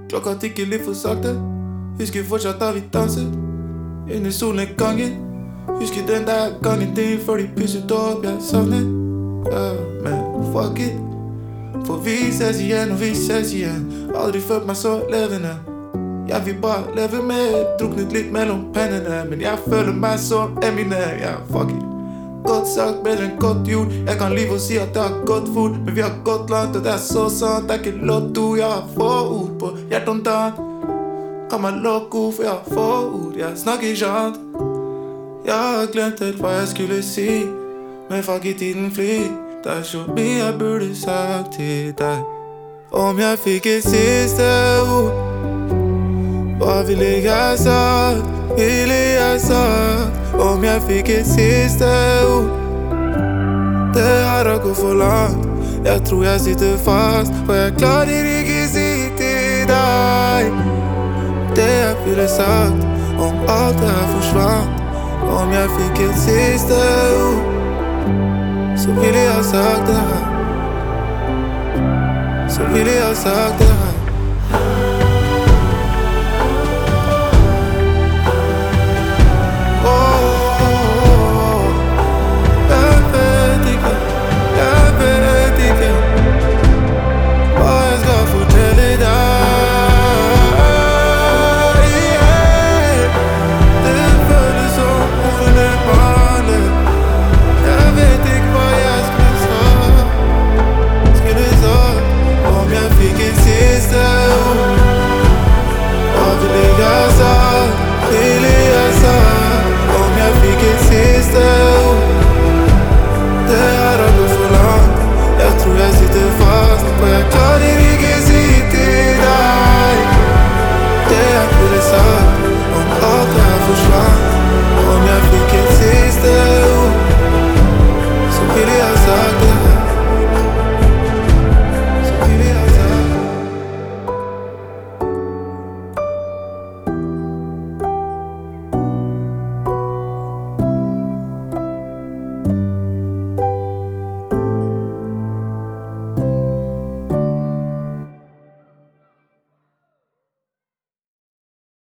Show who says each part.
Speaker 1: Klokka tikker litt for sakte. Husker fortsatt da vi danset under solnedgangen. Husker den der gangen din før de pusset opp, jeg savnet. Men fuck it. For vi ses igjen og vi ses igjen. Aldri følt meg så levende. Jeg vil bare leve med, druknet litt mellom pennene. Men jeg føler meg som Eminem, fuck it. Godt sagt, bedre enn godt gjort. Jeg kan lyve og si at det har gått fort, men vi har gått langt, og det er så sant. Det er ikke lotto, jeg har få ord på hjertet om dagen. Kan meg loco, for jeg har få ord, jeg snakker ikke annet. Jeg har glemt helt hva jeg skulle si, men fuck i tiden flyr. Det er så mye jeg burde sagt til deg. Om jeg fikk et siste ord, hva ville jeg sagt? Ville jeg sagt? Om jeg fikk et siste ord, det her har gått for langt. Jeg tror jeg sitter fast, for jeg klarer ikke si til deg det jeg ville sagt. Om alt det her forsvant. Om jeg fikk et siste ord, så ville jeg sagt det her. Så ville jeg sagt det her.